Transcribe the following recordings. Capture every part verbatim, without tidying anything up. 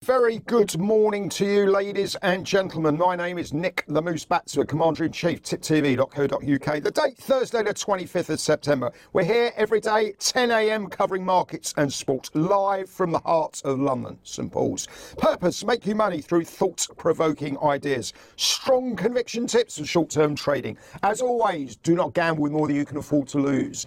Very good morning to you, ladies and gentlemen. My name is Nick the Moose Batzer, Commander-in-Chief, tip t v dot co dot u k. The date, Thursday the twenty-fifth of September. We're here every day, ten a m, covering markets and sport, live from the heart of London, St Paul's. Purpose, make you money through thought-provoking ideas, strong conviction tips and short-term trading. As always, do not gamble with more than you can afford to lose.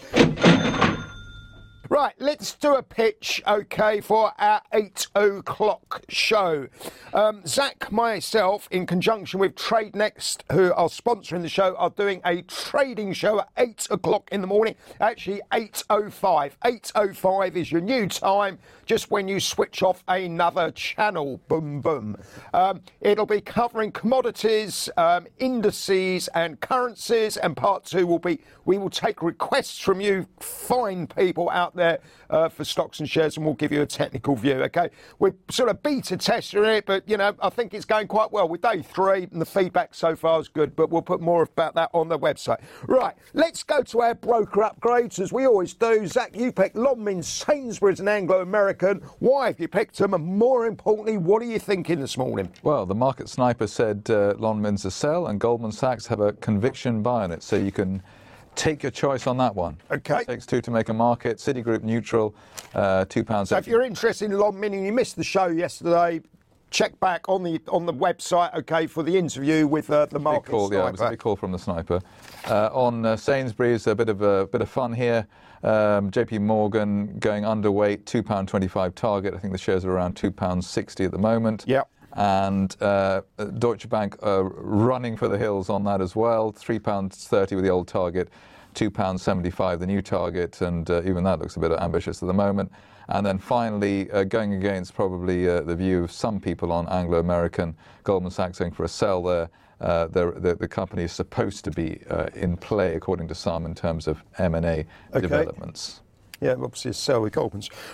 Right, let's do a pitch, OK, for our eight o'clock show. Um, Zach, myself, in conjunction with Trade Next, who are sponsoring the show, are doing a trading show at eight o'clock in the morning. Actually, eight oh five. eight oh five is your new time, just when you switch off another channel. Boom, boom. Um, it'll be covering commodities, um, indices and currencies, and part two will be, we will take requests from you fine people out there uh, for stocks and shares, and we'll give you a technical view, okay? We're sort of beta testing it, but, you know, I think it's going quite well. With day three, and the feedback so far is good, but we'll put more about that on the website. Right, let's go to our broker upgrades, as we always do. Zach, you picked Lonmin, Sainsbury's and Anglo-American. Why have you picked them? And more importantly, what are you thinking this morning? Well, the market sniper said uh, Lonmin's a sell, and Goldman Sachs have a conviction buy on it, so you can take your choice on that one. Okay. It takes two to make a market. Citigroup neutral, uh, two pounds. So if you're interested in Lonmin and you missed the show yesterday, check back on the on the website, okay, for the interview with uh, the market call, sniper. Yeah, it was a big call from the sniper. Uh, on uh, Sainsbury's, a bit of a bit of fun here. Um, J P Morgan going underweight, two pounds twenty-five target. I think the shares are around two pounds sixty at the moment. Yep. And uh, Deutsche Bank uh, running for the hills on that as well. three pounds thirty with the old target, two pounds seventy-five the new target, and uh, even that looks a bit ambitious at the moment. And then finally, uh, going against probably uh, the view of some people on Anglo-American, Goldman Sachs going for a sell there. Uh, the, the, the company is supposed to be uh, in play, according to some, in terms of M and A okay. developments. Yeah, obviously a sell with Goldman's.